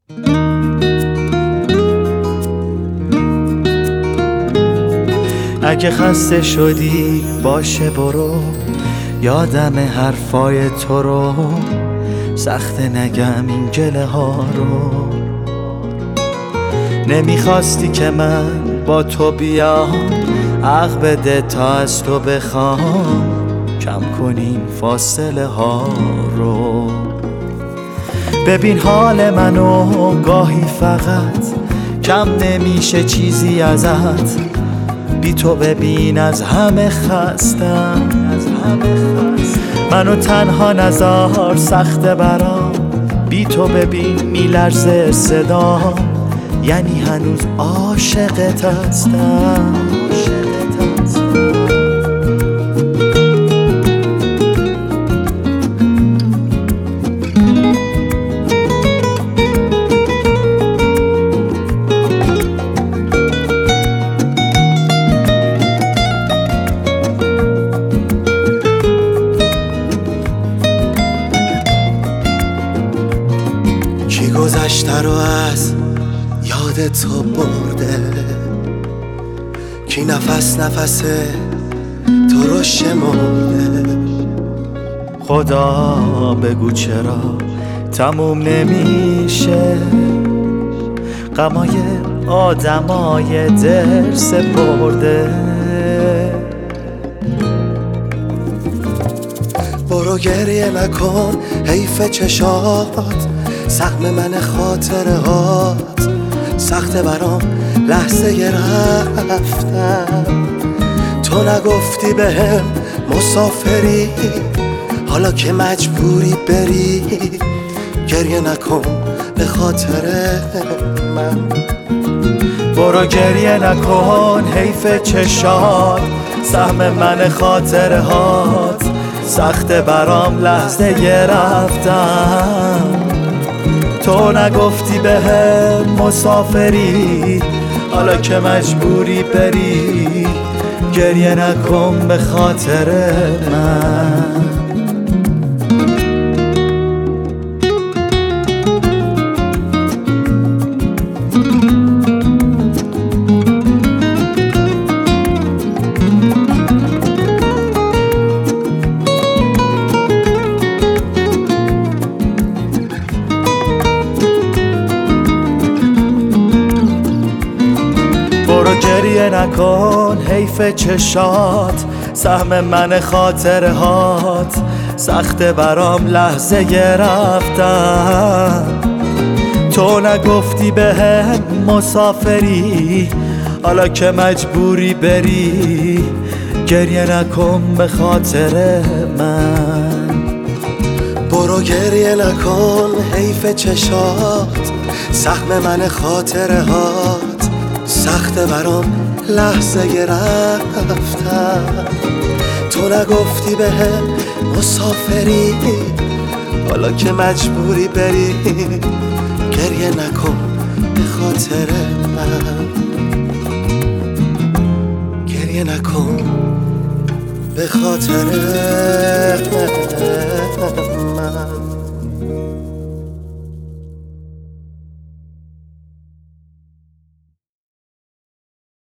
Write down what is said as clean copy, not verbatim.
اگه خسته شدی باشه برو، یادم حرفای تو رو، سخته نگم این گله ها رو. نمیخواستی که من با تو بیام، عقل بده تا از تو بخوام، کم کنیم فاصله ها رو. ببین حال منو گاهی فقط کم نمیشه چیزی ازت، بی تو ببین از همه خستم. منو تنها نذار سخته برام، بی تو ببین میلرزه صدام، یعنی هنوز عاشقت هستم. کی گذشته رو از یاد تو برده، کی نفس تو رو شمرده. خدا بگو چرا تموم نمیشه، غمای آدمای دل سپرده. برو گریه نکن حیف چشات، سهم من خاطره هات، سخته برام لحظه رفتن. تو نگفتی بهم مسافری، حالا که مجبوری بری، گریه نکن به خاطر من. برو گریه نکن حیف چشات، سهم من خاطره هات، سخته برام لحظه رفتن. تو نگفتی بهم مسافری، حالا که مجبوری بری، گریه نکن به خاطر من. برو گریه نکن حیف چشات، سهم من خاطره هات، سخته برام لحظه رفتن. تو نگفتی بهم مسافری، حالا که مجبوری بری، گریه نکن به خاطر من. برو گریه نکن حیف چشات، سهم من خاطره هات، سخته برام لحظه رفتن. تو نگفتی بهم مسافری، حالا که مجبوری بری، گریه نکن به خاطر من. گریه نکن به خاطر من.